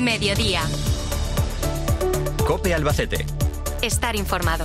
Mediodía. COPE Albacete. Estar informado.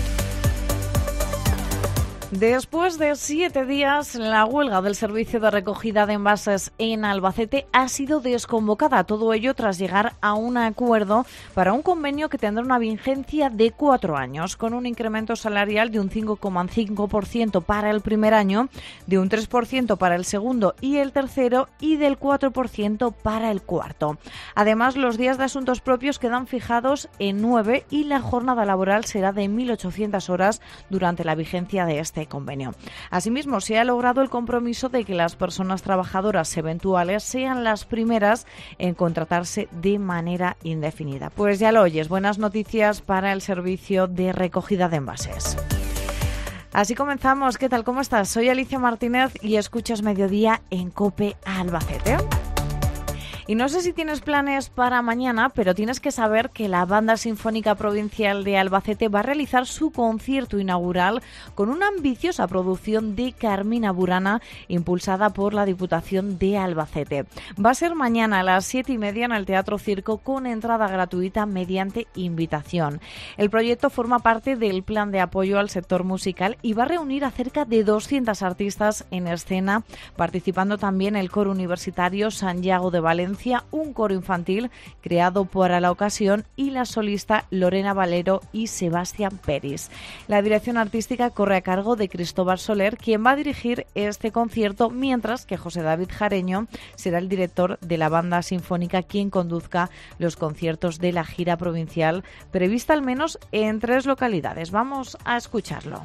Después de 7 días, la huelga del servicio de recogida de envases en Albacete ha sido desconvocada. Todo ello tras llegar a un acuerdo para un convenio que tendrá una vigencia de 4 años, con un incremento salarial de un 5,5% para el primer año, de un 3% para el segundo y el tercero y del 4% para el cuarto. Además, los días de asuntos propios quedan fijados en 9 y la jornada laboral será de 1.800 horas durante la vigencia de este convenio. Asimismo, se ha logrado el compromiso de que las personas trabajadoras eventuales sean las primeras en contratarse de manera indefinida. Pues ya lo oyes, buenas noticias para el servicio de recogida de envases. Así comenzamos. ¿Qué tal? ¿Cómo estás? Soy Alicia Martínez y escuchas Mediodía en COPE Albacete. Y no sé si tienes planes para mañana, pero tienes que saber que la Banda Sinfónica Provincial de Albacete va a realizar su concierto inaugural con una ambiciosa producción de Carmina Burana impulsada por la Diputación de Albacete. Va a ser mañana a las 7:30 en el Teatro Circo con entrada gratuita mediante invitación. El proyecto forma parte del plan de apoyo al sector musical y va a reunir a cerca de 200 artistas en escena, participando también el coro universitario Santiago de Valencia, un coro infantil creado para la ocasión y la solista Lorena Valero y Sebastián Peris. La dirección artística corre a cargo de Cristóbal Soler, quien va a dirigir este concierto, mientras que José David Jareño será el director de la Banda Sinfónica quien conduzca los conciertos de la gira provincial, prevista al menos en 3 localidades. Vamos a escucharlo.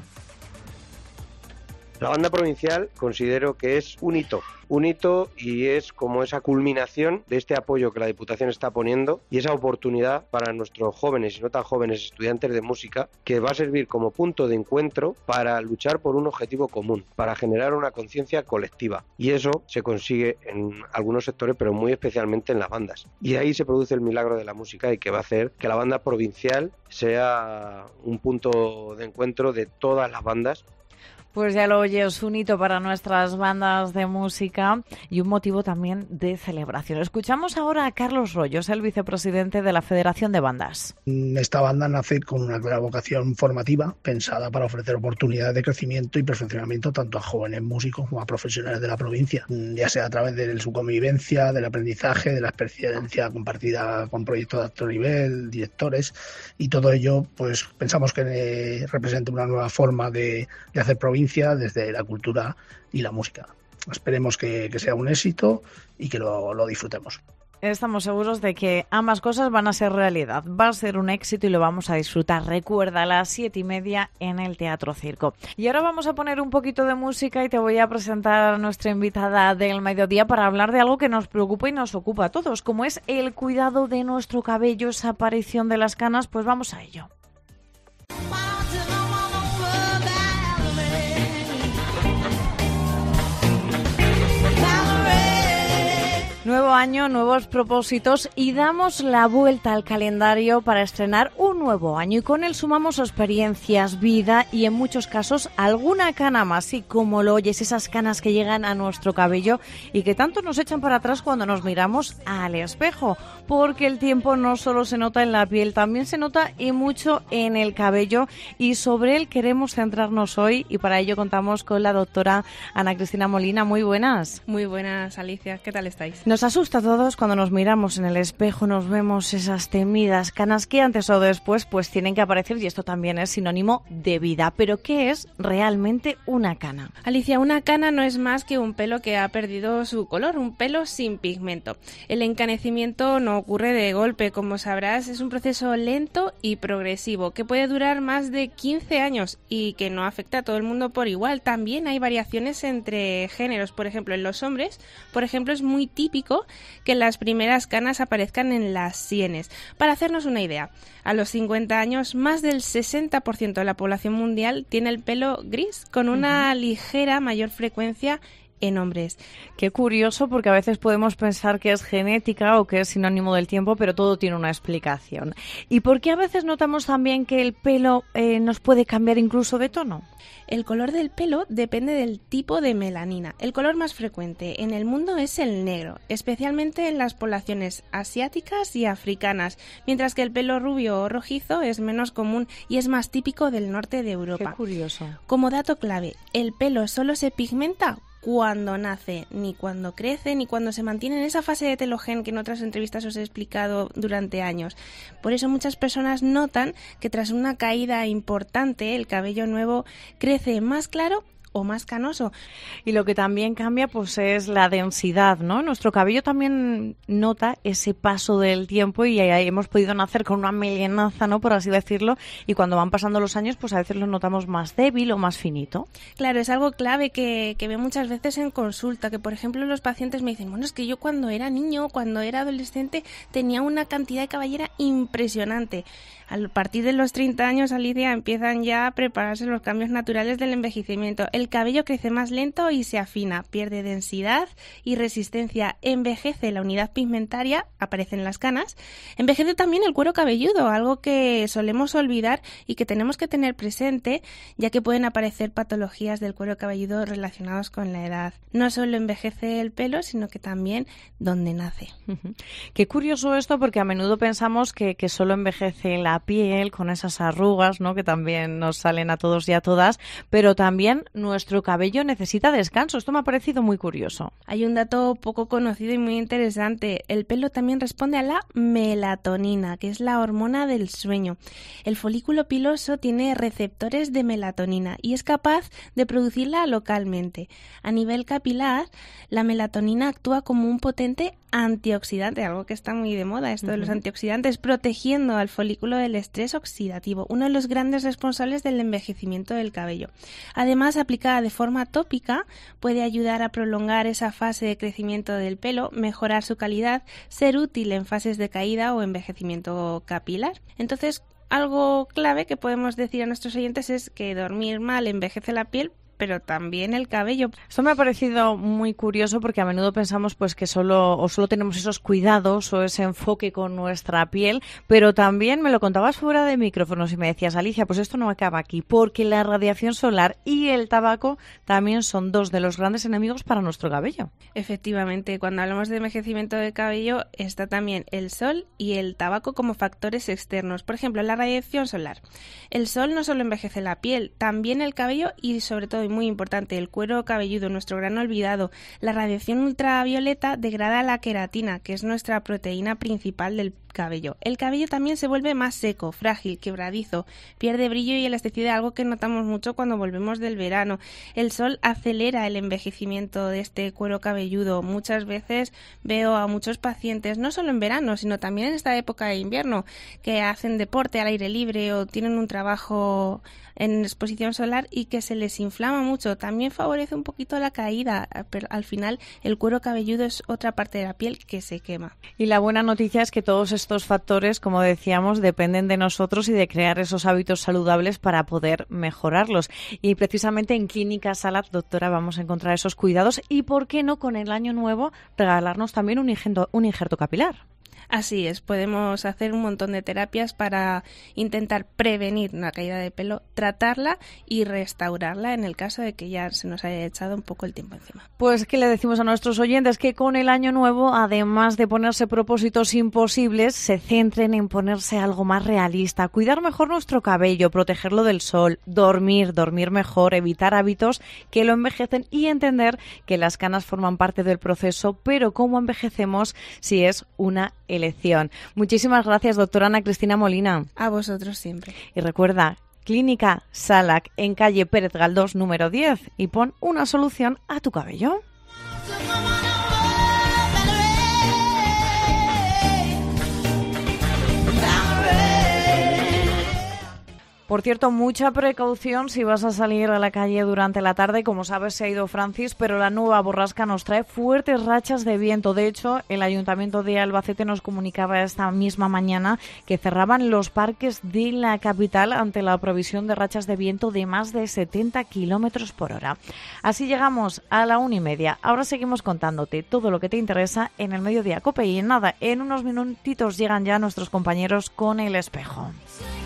La banda provincial considero que es un hito y es como esa culminación de este apoyo que la Diputación está poniendo y esa oportunidad para nuestros jóvenes y no tan jóvenes estudiantes de música, que va a servir como punto de encuentro para luchar por un objetivo común, para generar una conciencia colectiva, y eso se consigue en algunos sectores pero muy especialmente en las bandas, y ahí se produce el milagro de la música y que va a hacer que la banda provincial sea un punto de encuentro de todas las bandas. Pues ya lo oyes, un hito para nuestras bandas de música y un motivo también de celebración. Escuchamos ahora a Carlos Rollos, el vicepresidente de la Federación de Bandas. Esta banda nace con una clara vocación formativa, pensada para ofrecer oportunidades de crecimiento y perfeccionamiento tanto a jóvenes músicos como a profesionales de la provincia, ya sea a través de su convivencia, del aprendizaje, de la experiencia compartida con proyectos de alto nivel, directores, y todo ello pues pensamos que representa una nueva forma de hacer provincia desde la cultura y la música. Esperemos que sea un éxito y que lo disfrutemos. Estamos seguros de que ambas cosas van a ser realidad. Va a ser un éxito y lo vamos a disfrutar. Recuerda, a las 7:30 en el Teatro Circo. Y ahora vamos a poner un poquito de música y te voy a presentar a nuestra invitada del mediodía para hablar de algo que nos preocupa y nos ocupa a todos, como es el cuidado de nuestro cabello, esa aparición de las canas. Pues vamos a ello. Nuevo año, nuevos propósitos y damos la vuelta al calendario para estrenar un nuevo año y con él sumamos experiencias, vida y en muchos casos alguna cana más. Y como lo oyes, esas canas que llegan a nuestro cabello y que tanto nos echan para atrás cuando nos miramos al espejo, porque el tiempo no solo se nota en la piel, también se nota y mucho en el cabello, y sobre él queremos centrarnos hoy y para ello contamos con la doctora Ana Cristina Molina. Muy buenas. Muy buenas, Alicia. ¿Qué tal estáis? Nos asusta a todos cuando nos miramos en el espejo, nos vemos esas temidas canas que antes o después pues tienen que aparecer, y esto también es sinónimo de vida. Pero ¿qué es realmente una cana? Alicia, una cana no es más que un pelo que ha perdido su color, un pelo sin pigmento. El encanecimiento no ocurre de golpe, como sabrás, es un proceso lento y progresivo que puede durar más de 15 años y que no afecta a todo el mundo por igual. También hay variaciones entre géneros. Por ejemplo, en los hombres, es muy típico que las primeras canas aparezcan en las sienes. Para hacernos una idea, a los 50 años, más del 60% de la población mundial tiene el pelo gris, con una ligera mayor frecuencia en hombres. Qué curioso, porque a veces podemos pensar que es genética o que es sinónimo del tiempo, pero todo tiene una explicación. ¿Y por qué a veces notamos también que el pelo nos puede cambiar incluso de tono? El color del pelo depende del tipo de melanina. El color más frecuente en el mundo es el negro, especialmente en las poblaciones asiáticas y africanas, mientras que el pelo rubio o rojizo es menos común y es más típico del norte de Europa. Qué curioso. Como dato clave, el pelo solo se pigmenta cuando nace, ni cuando crece, ni cuando se mantiene en esa fase de telogen que en otras entrevistas os he explicado durante años. Por eso muchas personas notan que tras una caída importante el cabello nuevo crece más claro o más canoso. Y lo que también cambia pues es la densidad, ¿no? Nuestro cabello también nota ese paso del tiempo y ahí hemos podido nacer con una melenaza, ¿no? Por así decirlo, y cuando van pasando los años pues a veces lo notamos más débil o más finito. Claro, es algo clave que veo muchas veces en consulta, que por ejemplo los pacientes me dicen, bueno, es que yo cuando era niño, cuando era adolescente tenía una cantidad de cabellera impresionante. A partir de los 30 años, Alicia, empiezan ya a prepararse los cambios naturales del envejecimiento. El cabello crece más lento y se afina, pierde densidad y resistencia, envejece la unidad pigmentaria, aparecen las canas, envejece también el cuero cabelludo, algo que solemos olvidar y que tenemos que tener presente, ya que pueden aparecer patologías del cuero cabelludo relacionados con la edad. No solo envejece el pelo, sino que también donde nace. Qué curioso esto, porque a menudo pensamos que solo envejece la piel con esas arrugas, ¿no? Que también nos salen a todos y a todas, pero también nuestro cabello necesita descanso. Esto me ha parecido muy curioso. Hay un dato poco conocido y muy interesante. El pelo también responde a la melatonina, que es la hormona del sueño. El folículo piloso tiene receptores de melatonina y es capaz de producirla localmente. A nivel capilar, la melatonina actúa como un potente antioxidante, algo que está muy de moda, esto de los antioxidantes, protegiendo al folículo del estrés oxidativo, uno de los grandes responsables del envejecimiento del cabello. Además, aplicada de forma tópica, puede ayudar a prolongar esa fase de crecimiento del pelo, mejorar su calidad, ser útil en fases de caída o envejecimiento capilar. Entonces, algo clave que podemos decir a nuestros oyentes es que dormir mal envejece la piel, pero también el cabello. Esto me ha parecido muy curioso, porque a menudo pensamos pues que solo tenemos esos cuidados o ese enfoque con nuestra piel, pero también me lo contabas fuera de micrófonos y me decías, Alicia, pues esto no acaba aquí, porque la radiación solar y el tabaco también son dos de los grandes enemigos para nuestro cabello. Efectivamente, cuando hablamos de envejecimiento de cabello está también el sol y el tabaco como factores externos. Por ejemplo, la radiación solar. El sol no solo envejece la piel, también el cabello y sobre todo, muy importante, el cuero cabelludo, nuestro gran olvidado. La radiación ultravioleta degrada la queratina, que es nuestra proteína principal del cabello. El cabello también se vuelve más seco, frágil, quebradizo, pierde brillo y elasticidad, algo que notamos mucho cuando volvemos del verano. El sol acelera el envejecimiento de este cuero cabelludo. Muchas veces veo a muchos pacientes, no solo en verano, sino también en esta época de invierno, que hacen deporte al aire libre o tienen un trabajo en exposición solar y que se les inflama mucho. También favorece un poquito la caída, pero al final el cuero cabelludo es otra parte de la piel que se quema. Y la buena noticia es que todos estos factores, como decíamos, dependen de nosotros y de crear esos hábitos saludables para poder mejorarlos. Y precisamente en Clínica Salat, doctora, vamos a encontrar esos cuidados y, ¿por qué no, con el año nuevo, regalarnos también un injerto capilar? Así es, podemos hacer un montón de terapias para intentar prevenir una caída de pelo, tratarla y restaurarla en el caso de que ya se nos haya echado un poco el tiempo encima. Pues que le decimos a nuestros oyentes que con el año nuevo, además de ponerse propósitos imposibles, se centren en ponerse algo más realista, cuidar mejor nuestro cabello, protegerlo del sol, dormir mejor, evitar hábitos que lo envejecen y entender que las canas forman parte del proceso, pero cómo envejecemos si es una elección. Muchísimas gracias, doctora Ana Cristina Molina. A vosotros siempre. Y recuerda, Clínica Salac en calle Pérez Galdós número 10 y pon una solución a tu cabello. Por cierto, mucha precaución si vas a salir a la calle durante la tarde. Como sabes, se ha ido Francis, pero la nueva borrasca nos trae fuertes rachas de viento. De hecho, el Ayuntamiento de Albacete nos comunicaba esta misma mañana que cerraban los parques de la capital ante la previsión de rachas de viento de más de 70 kilómetros por hora. Así llegamos a la 1:30. Ahora seguimos contándote todo lo que te interesa en el Mediodía COPE y en unos minutitos llegan ya nuestros compañeros con El Espejo.